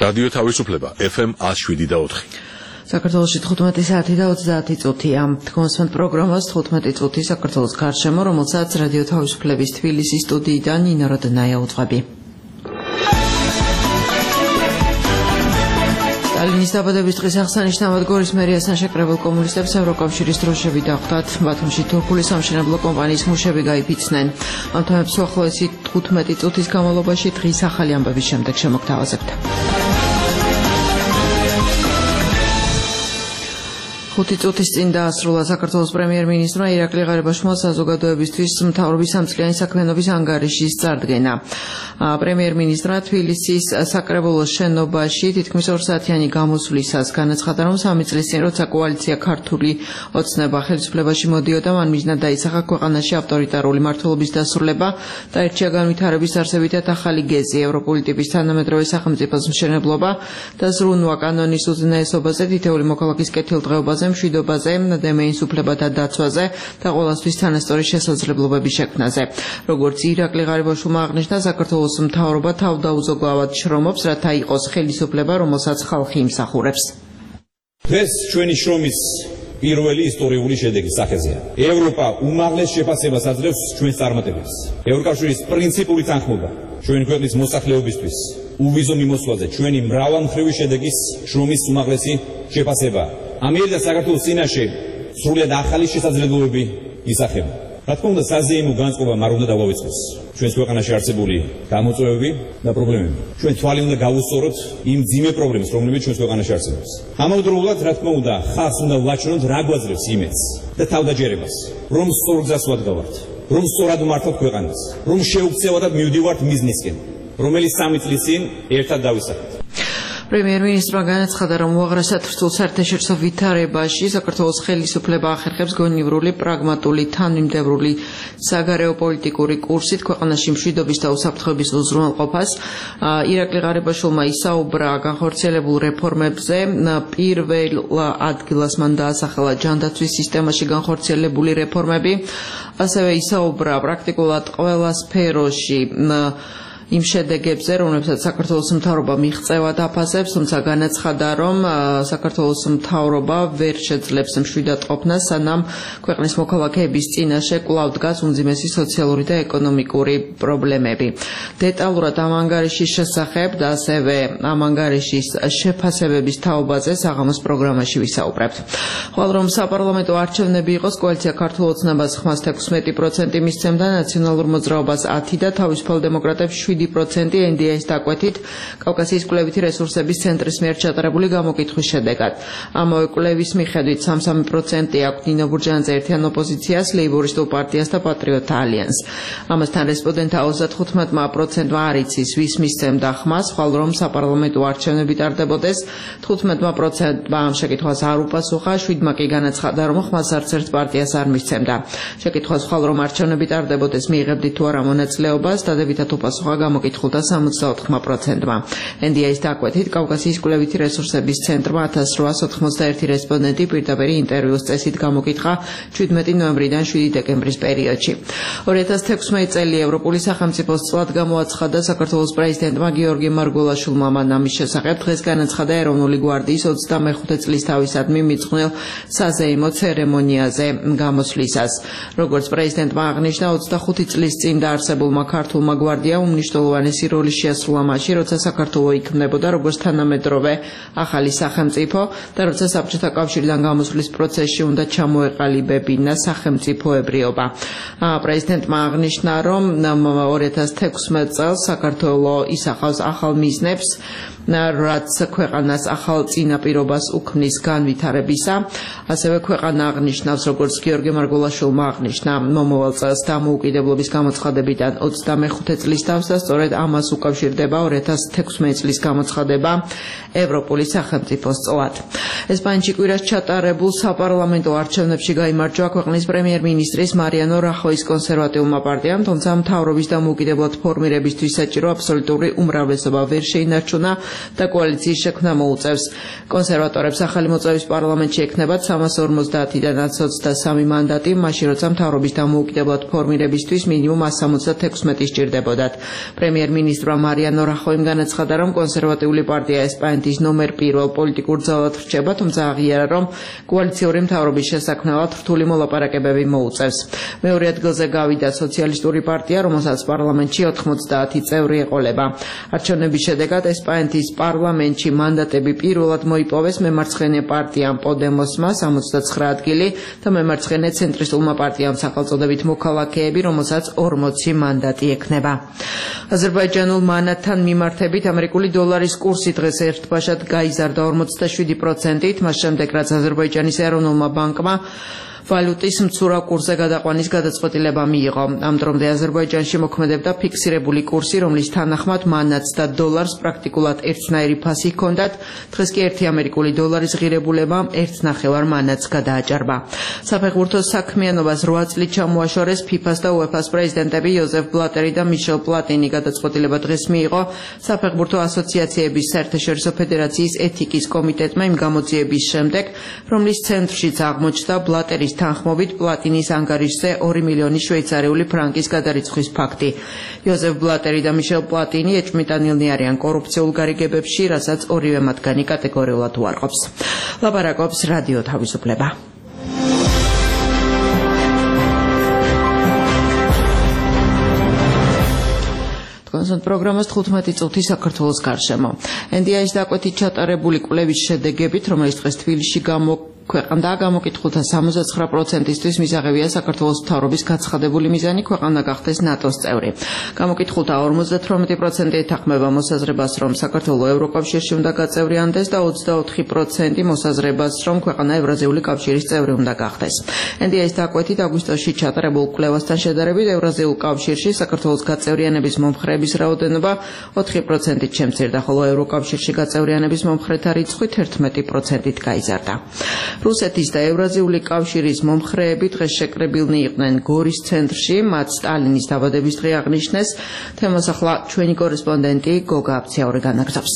რადიო თავისუფლება FM 107.4. საქართველოში 15 საათი და 30 წუთია. თქვენს პროგრამას 15 წუთი საქართველოს გარშემო, რომელსაც რადიო თავისუფლების თბილისის სტუდიიდან ნინო როდნაია უძღვები. სტალინის დაბადების დღის აღსანიშნავად გორის მერიასთან შეკრებილ კომუნისტებს ევროკავშირის დროშები დახვდათ. ბათუმში თურქული სამშენებლო კომპანიის მუშები გაიფიცნენ. ამ თემებს უახლოესი 15 წუთის განმავლობაში დღის ახალი ამბების შემდეგ შემოგთავაზებთ. 5 წუთის წინ დაასრულა საქართველოს პრემიერ-მინისტრმა ირაკლი ღარიბაშვილმა საზოგადოებისთვის მთავრობის სამწლიანი საქმიანობის ანგარიშის წარდგენა. პრემიერ-მინისტრმა თბილისის საკრებულოს შენობაში თითქმის 2 საათიანი გამოსვლისას განაცხადა, რომ 3 წლის წინ, როცა კოალიცია ქართული ოცნება ხელისუფლებაში მოდიოდა, მან მიზნად დაისახა ქვეყანაში ავტორიტარული მმართველობის დასრულება და ერთია განვითარების არსებითად ახალი გეზი, ევროპული ტიპის თანამედროვე სახელმწიფოს მშენებლობა და ზრუნვა კანონის უზენაესობაზე, თითოეული მოქალაქის კეთილდღეობაზე, მშვიდობაზე, დემეის უფლებათა დაცვაზე და ყველასთვის თანასწორი შესაძლებლობების შექმნაზე. როგორც ირაკლი ღარიბაშვილმა აღნიშნა, საქართველოს მთავრობა თავდაუზოგავად შრომობს, რათა იყოს ხელისუფლება, რომელსაც ხალხი იმსახურებს. დღეს ჩვენი შრომის პირველი ისტორიული შედეგის სახეზეა. ევროპა უმაღლეს შეფასებას აძლევს ჩვენს წარმატებებს. ევროკავშირის პრინციპული თანხმობა ჩვენი ქვეყნის მოსახლეობისთვის უვიზო მიმოსვლაზე ჩვენი მრავალმხრივი შედეგის შრომის უმაღლესი შეფასება. ამიერდა საქართველოს წინაშე სრულად ახალი შესაძლებლობები ისახება. რა თქმა უნდა, საზეიმო განწყობა არ უნდა დავავიწყოს ჩვენს ქვეყანაში არსებული გამოწვევები და პრობლემები. ჩვენ თვალი უნდა გავუსწოროთ იმ ძიმე პრობლემებს, რომლებიც ჩვენს ქვეყანაში არსებობს. ამავდროულად, რა თქმა უნდა, ხალხს უნდა ვაჩვენოთ რა გვაძლევს იმედს და თავდაჯერებას, რომ სწორ გზას ვადგავართ, რომ სწორად ვმართავთ ქვეყანას, რომ შეუქცევადად მივდივართ მიზნისკენ, რომელიც 3 წლის წინ ერთად დავისახეთ. პრემიერ-მინისტრმა განაცხადა, რომ უაღრესად რთულ საერთაშორისო ვითარებაში საქართველოს ხელისუფლება ახერხებს გონივრული, პრაგმატული, თანმიმდევრული საგარეო პოლიტიკური კურსით ქვეყანაში მშვიდობის და უსაფრთხოების უზრუნველყოფას. ირაკლი ღარიბაშვილმა ისაუბრა განხორციელებულ რეფორმებზე. პირველ ადგილას მან დაასახელა ჯანდაცვის სისტემაში განხორციელებული რეფორმები. ასევე ისაუბრა პრაქტიკულად ყველა სფეროში იმ შედეგებზე, რომლებსაც საქართველოს მთავრობა მიღწევა დაფასებს, თუმცა განაცხადა, რომ საქართველოს მთავრობა ვერ შეძლებს მშვიდად ყოფნას, სანამ ქვეყნის მოქალაქეების წინაშე კვლავ დგას უმძიმესი სოციალური და ეკონომიკური პრობლემები. დეტალურად ამ ანგარიშის შესახებ და ასევე ამ ანგარიშის შეფასებების თაობაზე საღამოს პროგრამაში ვისაუბრებთ. ხვალ რომ საპარლამენტო არჩევნები იყოს, კოალიცია ქართულ ოცნებას ხმას 16% მისცემდა, ნაციონალურ მოძრაობას 10% და თავისუფალ დემოკრატებს 7%. NDI-ის დაკვეთით კავკასიის კვლევითი რესურსების ცენტრის მიერ ჩატარებული გამოკითხვის შედეგად. ამავე კვლევის მიხედვით 33% აქვს ნინო ბურჯანაძე ერთიან ოპოზიციას, ლეიბორისტულ პარტიას და პატრიოტთა ალიანსს. ამასთან რესპონდენტთა 35%-მა არ იცის, ვის მისცემდა ხმას, ხვალ რომ საპარლამენტო არჩევნები ტარდებოდეს, 15%-მა ამ შეკითხვას არ უპასუხა, 7%-მა კი განაცხადა, რომ ხმას არც ერთ პარტიას არ მისცემდა. შეკითხვას ხვალ რომ არჩევნები ტარდებოდეს, მიიღებდით თუ არა მონაწილეობას, დადებითად უპასუხა გამოკითხულთა 64%-მა. NDI-ის დაკვეთით კავკასიის კვლევითი რესურსების ცენტრმა 1891 რესპონდენტი პირდაპირ ინტერვიუს წესით გამოკითხა 17 ნოემბრიდან 7 დეკემბრის პერიოდში. 2016 წელი ევროპული სახელმწიფოს წლად გამოაცხადა საქართველოს პრეზიდენტმა გიორგი მარგველაშვილმა. მან ამის შესახებ დღეს განაცხადა ეროვნული გვარდიის 25 წლის თავისადმი მიძღვნილ საზეიმო ცერემონიაზე გამოსვლისას. როგორც პრეზიდენტმა აღნიშნა, 25 წლის წინ დაარსებულმა ქართულმა გვარდიამ უმნიშვნელოვანესი როლი შეასრულა მაშინ, როცა საქართველო იქმნებოდა როგორც თანამედროვე ახალი სახელმწიფო და როცა საბჭოთა კავშირიდან გამოსვლის პროცესში უნდა ჩამოეყალიბებინა სახელმწიფოებრიობა. პრეზიდენტმა აღნიშნა, რომ 2016 წელს საქართველო ისახავს ახალ მიზნებს, რაც ქვეყანას ახალ წინაპირობას უქმნის განვითარებისა. ასევე ქვეყანა აღნიშნავს, როგორც გიორგი მარგველაშვილმა აღნიშნა, მომავალ წელს დამოუკიდებლობის გამოცხადებიდან 25 წლის თავს და სწორედ ამას უკავშირდება 2016 წლის გამოცხადება ევროპული სახელმწიფოს წლად. ესპანეთში კვირას ჩატარებულ საპარლამენტო არჩევნებში გაიმარჯვა ქვეყნის პრემიერ-მინისტრის მარიანო რახოის კონსერვატიულმა პარტიამ, თუმცა მთავრობის დამოუკიდებლად ფორმირებისთვის საჭირო აბსოლუტური უმრავლესობა ვერ შეინარჩუნა და კოალიციის შექმნა მოუწევს. კონსერვატორებს ახალი მოწვევის პარლამენტში ექნებათ 350-დან 123 მანდატი, მაშინ როცა მთავრობის დამოუკიდებლად ფორმირებისთვის მინიმუმ 176 სჭირდებოდათ. პრემიერ-მინისტრმა მარიანო რახოიმ განაცხადა, რომ კონსერვატიული პარტია ესპანეთის ნომერ პირველ პოლიტიკურ ძალად რჩება, თუმცა აღიარა, რომ კოალიციური მთავრობის შესაქმნელად რთული მოლაპარაკებები მოუწევს. მეორე ადგილზე გავიდა სოციალისტური პარტია, რომელსაც პარლამენტში 90 წევრი ეყოლება. არჩევნების შედეგად ესპანეთის პარლამენტში მანდატები პირველად მოიპოვეს მემარცხენე პარტიამ პოდემოსმა 69 ადგილი და მემარცხენე ცენტრისტულმა პარტიამ სახელწოდებით მოქალაქეები, რომელსაც 40 მანდატი ექნება. აზერბაიჯანულ მანათთან მიმართებით ამერიკული დოლარის კურსი დღეს ერთბაშად გაიზარდა 47%-ით, მას შემდეგ რაც აზერბაიჯანის ეროვნულმა ბანკმა ვალუტის მცურა კურსზე გადაყვანის გადაწყვეტილება მიიღო. ამ დრომდე აზერბაიჯანში მოქმედებდა ფიქსირებული კურსი, რომლის თანახმად მანათს და დოლარს პრაქტიკულად ერთნაირი ფასი ჰქონდათ. დღეს კი 1 ამერიკული დოლარის ღირებულებამ 1.5 მანათს გადააჭარბა. საფეხბურთო საქმიანობას 8 წლით ჩამოაშორეს FIFA-ს და UEFA-ს პრეზიდენტები იოზეფ ბლატერი და მიშელ პლატინი. გადაწყვეტილება დღეს მიიღო საფეხბურთო ასოციაციების საერთაშორისო ფედერაციის ეთიკის კომიტეტმა იმ გამოძიების შემდეგ, რომლის ცენტრშიც აღმოჩნდა ბლატერის თანხმობით პლატინის ანგარიშზე 2 მილიონი შვეიცარიული ფრანკის გადარიცხვის ფაქტი. იოზეფ ბლატერი და მიშელ პლატინი ეჭვმიტანილნი არიან კორუფციულ გარიგებებში, რასაც ორივე მათგანი კატეგორიულად უარყოფს. ლაპარაკობს რადიო თავისუფლება. პროგრამას 15 წუთი საქართველოს გარშემო. NDI-ის დაკვეთით ჩატარებული კვლევის შედეგებით, რომელიც დღეს თბილისში ქვეყანდა გამოკითხულთა 79%-ისთვის მისაღებია საქართველოს მთავრობის გაცხადებული მიზანი ქვეყანა გახდეს ნატოს წევრი. გამოკითხულთა 58% ეთანხმება მოსაზრებას, რომ საქართველო ევროკავშირში უნდა გაწევრიანდეს და 24% მოსაზრებას, რომ ქვეყანა ევრაზიული კავშირის წევრი უნდა გახდეს. NDI-ის დაკვეთით აგვისტოში ჩატარებულ კვლევასთან შედარებით ევრაზიულ კავშირში საქართველოს გაწევრიანების მომხრეების რაოდენობა 4%-ით შემცირდა, ხოლო ევროკავშირში გაწევრიანების მომხრეთა რიცხვი 11%-ით გაიზარდა. რუსეთის და ევრაზიული კავშირის მომხრეები დღეს შეკრებილნი იყვნენ გორის ცენტრში, მათ სტალინის დაბადების დღე აღნიშნეს. თემას ახლა ჩვენი კორესპონდენტი გოგა აფციაური განაგზავს.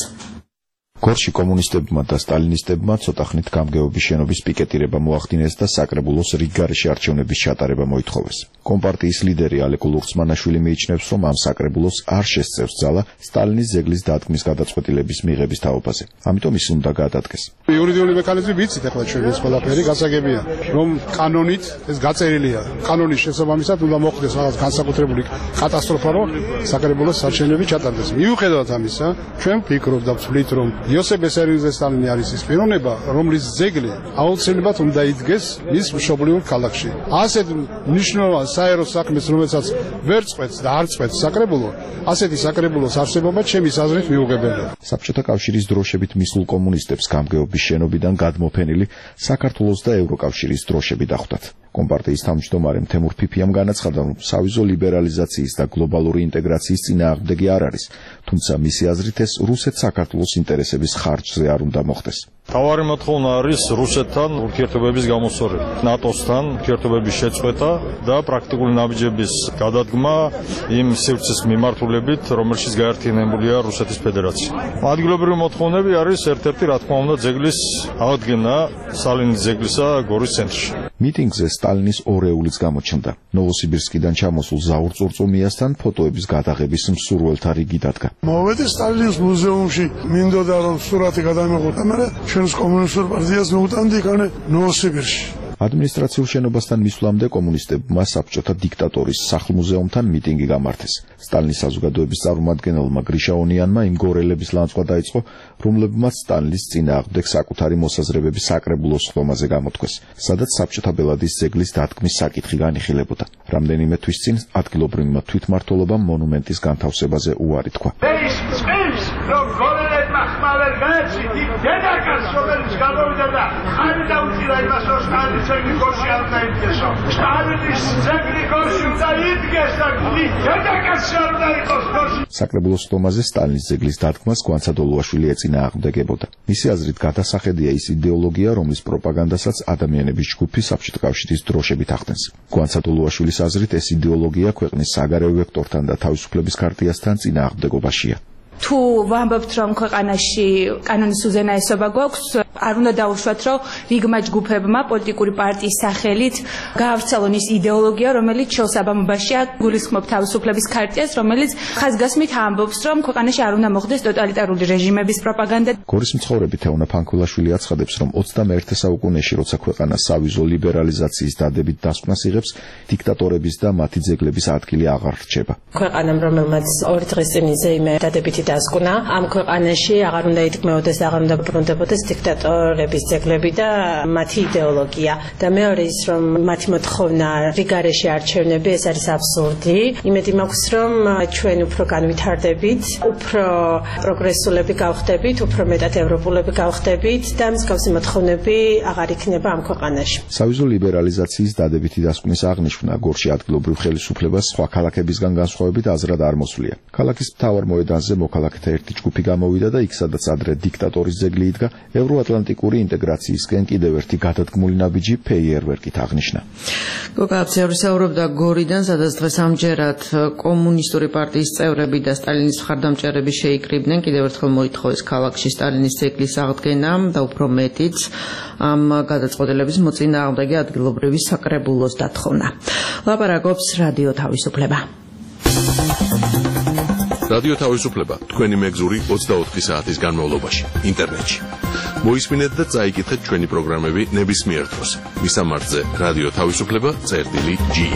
გორში კომუნისტებმა და სტალინისტებმა ცოტა ხნით გამგეობის შენობის პიკეტირება მოახდინეს და საკრებულოს რიგ გარეშე არჩევნების ჩატარება მოითხოვეს. კომპარტიის ლიდერი ალეკ ლურცმანაშვილი მიიჩნევს, რომ ამ საკრებულოს არ შესწევს ძალა სტალინის ზეგლის დადგმის გადაწყვეტილების მიღების თაობაზე. ამიტომ ის უნდა გადადგეს. იურიდიული მექანიზმი ვიცით ახლა ჩვენ ეს ყველაფერი გასაგებია, რომ კანონით ეს გაწერილია. კანონის შესაბამისად უნდა მოხდეს რაღაც განსაკუთრებული კატასტროფა, რომ საკრებულოს არჩევნები ჩატარდეს. მიუხედავად ამისა, ჩვენ ვფიქრობ და ვთვლით, რომ იოსებ ბესარიოზე სტალინი არის ის პიროვნება, რომლის ზეგლი აუცილებლად უნდა იდგეს მის მშობლიურ ქალაქში. ასეთ მნიშვნელოვან საერო საქმეს, რომელსაც ვერ წყვეტს და არ წყვეტს საკრებულო, ასეთი საკრებულოს არსებობა ჩემის აზრით მიუღებელია. საბჭოთა კავშირის დროშებით მისულ კომუნისტებს გამგეობის შენობიდან გადმოფენილი საქართველოს და ევროკავშირის დროშები დახვდათ. კომპარტიის თავმჯდომარემ თემურ ფიფიამ განაცხადა, რომ სავიზო ლიბერალიზაციის და გლობალური ინტეგრაციის წინააღმდეგი არ არის, თუმცა მისი აზრით ეს რუსეთს საქართველოს ინტერესების ხარჯზე არ უნდა მოხდეს. თავარი მოთხოვნა არის რუსეთთან ურთიერთობების გამოსწორება, ნატოსთან ურთიერთობების შეწყვეტა და პრაქტიკული ნაბიჯების გადადგმა იმ სივრცის მიმართულებით, რომელშიც გაერთიანებულია რუსეთის ფედერაცია. ადგილობრივი მოთხოვნები არის ერთ-ერთი, რა თქმა უნდა, ძეგლის აღდგენა სტალინის ძეგლისა გორის ცენტრში. მიტინგზე სტალინის ორეულიც გამოჩნდა. ნოვოსიბირსკიდან ჩამოსულ ზაურ წურწუმიასთან ფოტოების გადაღების მსურველთა რიგი დადგა. მოვედი სტალინის მუზეუმში, მინდოდა რომ სურათი გადამეღოთ, მაგრამ ჩვენს კომუნისტურ პარტიას მოუტანდი იქანე ნოვოსიბირში. ადმინისტრაციულ შენობასთან მისვლამდე კომუნისტებმა საბჭოთა დიქტატორის სახლ-მუზეუმთან მიტინგი გამართეს. სტალინის საზოგადოების წარმომადგენელმა გრიშა ონიანმა იმ გორელების ლანძღვა დაიწყო, რომლებმაც სტალინის წინააღმდეგ საკუთარი მოსაზრებების საკრებულოს ხდომაზე გამოთქვეს, სადაც საბჭოთა ბელადის ძეგლის დადგმის საკითხი განიხილებოდა. რამდენიმე თვის წინ ადგილობრივმა თვითმმართველობამ მონუმენტის განთავსებაზე უარი თქვა. საკრებულოს ხდომაზე სტალინის ძეგლის დადგმას გვანცადოლუაშვილი ეწინააღმდეგებოდა. მისი აზრით გადასახედია ის იდეოლოგია, რომლის პროპაგანდასაც ადამიანების ჯგუფი საბჭოთა კავშირის დროშებით ახდენს. გვანცადოლუაშვილის აზრით ეს იდეოლოგია ქვეყნის საგარეო ვექტორთან და თავისუფლების ქარტიასთან წინააღმდეგობაშია. თუ ვამბობთ, რომ ქვეყანაში კანონის უზენაესობა გვაქვს, არ უნდა დაუშვათ, რომ რიგმა ჯგუფებმა პოლიტიკური პარტიის სახელით გაავრცელონ ის იდეოლოგია, რომელიც შორ საბამობაშია, გულისხმობ თავისუფლების ქარტიას, რომელიც ხაზგასმით ამბობს, რომ ქვეყანაში არ უნდა მოხდეს ტოტალიტარული რეჟიმების პროპაგანდა. გორის მცხოვრები თეონა ფანქულაშვილი აცხადებს, რომ 21 საუკუნეში, როცა ქვეყანა სავიზო ლიბერალიზაციის დადებით დასკვნას იღებს, დიქტატორების და მათი ძეგლების ადგილი აღარ რჩება. ქვეყანამ, რომელმაც 2 დღის წინ ზე დადებითი დასკვნა, ამ ქვეყანაში აღარ უნდა იდგმეოდეს, აღარ უნდა ბრუნდებოდეს დიქტატორების ძეგლები და მათი იდეოლოგია. და მეორე ის, რომ მათი მოთხოვნა რიგარეში არჩევნები, ეს არის აბსურდი. იმედი მაქვს, რომ ჩვენ უფრო განვითარდებით, უფრო პროგრესულები გავხდებით, უფრო მეტად ევროპულები გავხდებით და მსგავსი მოთხოვნები აღარ იქნება ამ ქვეყანაში. სავიზო ლიბერალიზაციის დადებითი დასკვნის აღნიშვნა გორში ადგილობრივ ხელისუფლებას სხვა ქალაქებისგან განსხვავებით აზრად არ მოსვლია. ქალაქის მთავარ მოედანზე მოქალაქეთა ერთი ჯგუფი გამოვიდა და იქ, სადაც ადრე დიქტატორის ძეგლი იდგა, ევროატლანტიკური ინტეგრაციისკენ კიდევ ერთი გადადგმული ნაბიჯი ფეიერვერკით აღნიშნა. კოკაბცევრი საუბრობდა გორიდან, სადაც დღეს ამჯერად კომუნისტური პარტიის წევრები და სტალინის მხარდამჭერები შეიკრიბნენ. კიდევ ერთხელ მოითხოვეს ქალაქში სტალინის ძეგლის აღდგენა და უფრო მეტიც ამ გადაწყვეტილების მოწინააღმდეგე ადგილობრივი საკრებულოს დათხოვნა. ლაპარაკობს რადიო თავისუფლება. რადიო თავისუფლება თქვენი მეგზური 24 საათის განმავლობაში ინტერნეტში. მოისმინეთ და წაიკითხეთ ჩვენი პროგრამები ნებისმიერ დროს. მისამართზე რადიო თავისუფლება.ge.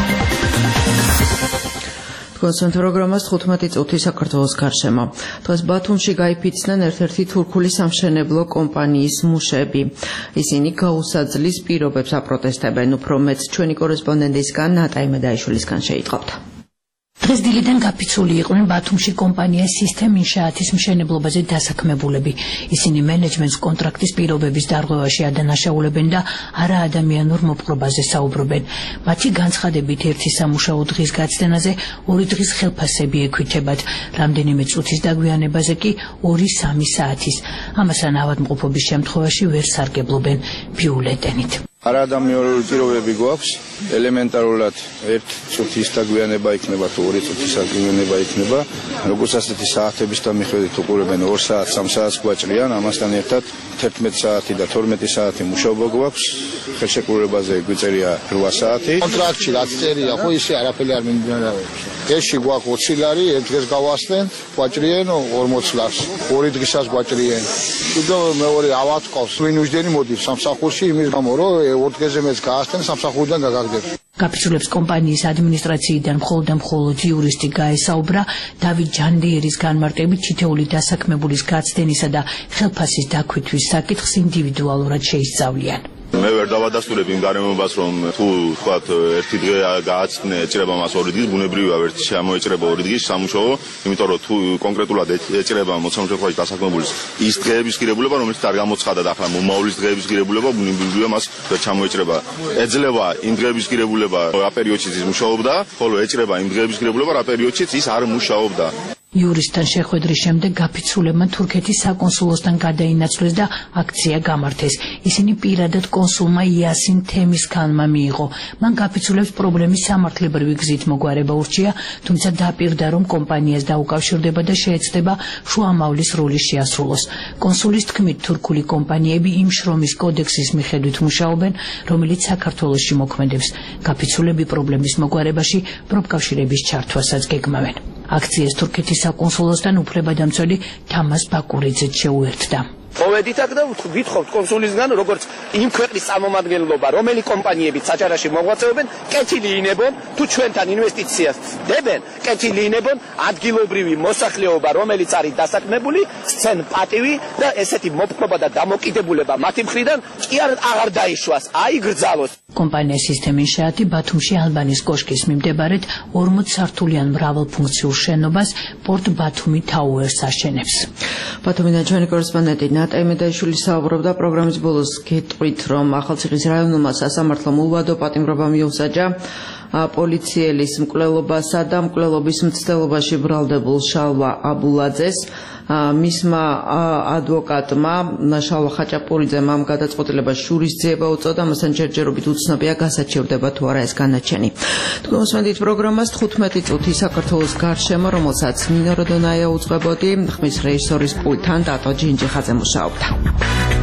კონსერტ პროგრამას 15 წუთი საქართველოს გარშემო. დღეს ბათუმში გაიფიცნენ ერთ-ერთი თურქული სამშენებლო კომპანიის მუშები. ისინი გაუსაძლის პირობებს აპროტესტებენ. უფრო მეც ჩვენი კორესპონდენტისგან ნატა იმედაიშვილისგან შეიტყობთ. დღეს დილიდან გაფიცული იყვნენ ბათუმში კომპანია System Inshaatis მშენებლობაზე დასაქმებულები. ისინი მენეჯმენტს კონტრაქტის პირობების დარღვევაში ადანაშაულებენ და არაადამიანურ მოპყრობაზე საუბრობენ. მათი განცხადებით ერთი სამუშაო დღის გაცდენაზე 2 დღის ხელფასები ექვითებათ. რამდენიმე წუთის დაგვიანებაზე კი 2-3 საათის. ამასთან ავადმყოფობის შემთხვევაში ვერ სარგებლობენ ბიულეტენით. არაადამიანური პირობები გვაქვს, ელემენტარულად 1 წუთის დაგვიანება იქნება თუ 2 წუთის დაგვიანება იქნება. როგორც ასეთი საათების და მიხედვით უყურებენ 2 საათს, 3 საათს გვაჭრიან, ამასთან ერთად 11 საათი და 12 საათი მუშაობა გვაქვს. ხელშეკრულებაზე გვიწერია 8 საათი. კონტრაქტში რაც წერია, ხო ისე არაფერი არ მიმდინარეობს. ესში გვაქვს 20 ლარი, ერთ დღეს გავასწრენ, გვაჭრიან 40 ლარს, 2 დღესაც გვაჭრიან. კიდევ მეორე ავატყავს, ვინ უჯდენი მოდის სამსახურში იმის გამო, რომ 2 დღეზე მეც გაასწრენ, სამსახურიდან გაგაგდებ. გაფიცულებს კომპანიის ადმინისტრაციიდან მხოლოდ იურისტი გაესაუბრა. დავით ჯანდიერის განმარტებით თითეული დასაქმებულის გაცდენისა და ხელფასის დაქვითხვის საკითხს ინდივიდუალურად შეისწავლიან. მე ვერ დავადასტურებ იმ გარემოებას, რომ თუ თქვათ ერთი დღე გააცნე ეჭრება მას 2 დღის, ბუნებრივია ერთი შემოეჭრება 2 დღის სამუშაო, იმიტომ რომ თუ კონკრეტულად ეჭრება მოცემულ შემთხვევაში დასაქმებულის ის დღეების ღირებულება, რომელიც არ გამოცხადა და ახლა მომავლის დღეების ღირებულება, ბუნებრივია მას ვერ ჩამოეჭრება. ეძლევა იმ დღეების ღირებულება, რა პერიოდშიც ის მუშაობდა, ხოლო ეჭრება იმ დღეების ღირებულება, რა პერიოდშიც ის არ მუშაობდა. იურისტთან შეხვედრის შემდეგ გაფიცულებმა თურქეთის საკონსულოსთან გადაინაცვლეს და აქცია გამართეს. ისინი პირადად კონსულმა იასინ თემისქანმა მიიღო. მან გაფიცულებს პრობლემის სამართლებრივი გზით მოგვარება ურჩია, თუმცა დაპირდა, რომ კომპანიას დაუკავშირდება და შეეცდება შუამავლის როლის შეასრულოს. კონსულის თქმით, თურქული კომპანიები იმ შრომის კოდექსის მიხედვით მუშაობენ, რომელიც საქართველოში მოქმედებს. გაფიცულები პრობლემის მოგვარებაში პროფკავშირების ჩართვასაც გეგმავენ. აქციას თურქეთის საკონსულოსთან უფლებადამცველი თამას ბაკურიძეც შეუერთდა. მოვედით აქ და ვითხოვთ კონსულისგან, როგორც იმ ქვეყნის წარმომადგენლობა, რომელი კომპანიებიც საჭარაში მოღვაწეობენ, კეთილი ინებონ, თუ ჩვენთან ინვესტიციას დებენ, კეთილი ინებონ ადგილობრივი მოსახლეობა, რომელიც არის დასაქმებული, სცენ პატივი და ესეთი მოპყრობა და დამოკიდებულება მათი მხრიდან კი აღარ დაიშვას, აიგრძალოს. კომპანია System Inshaatis ბათუმში ალბანის კოშკის მიმდებარედ 40 სართულიან მრავალფუნქციურ შენობას პორტ ბათუმი Towers აშენებს. ბათუმიდან ჩვენი კორესპონდენტი ნატა იმედაიშვილი საუბრობდა. პროგრამის ბოლოს გეტყვით, რომ ახალციხის რაიონულმა სასამართლომ ულვადო პატიმრობა მიუსაჯა პოლიციელის მკვლელობასა და მკვლელობის მცდელობაში ბრალდებულ შალვა აბულაძეს. მისმა ადვოკატმა შალვა ხაჭაპურიძემ ამ გადაწყვეტილებას შურისძიება უწოდა, ამასთან ჯერჯერობით უცნობია გასაჩივრდება თუ არა ეს განაჩენი. თქვენსმენდით პროგრამას 15 წუთი საქართველოს გარშემო, რომელსაც ნინო როდონაია უძღვებოდი, ხმის რეჟისორის პულტთან დატო ჯინჯიხაძე მუშაობდა.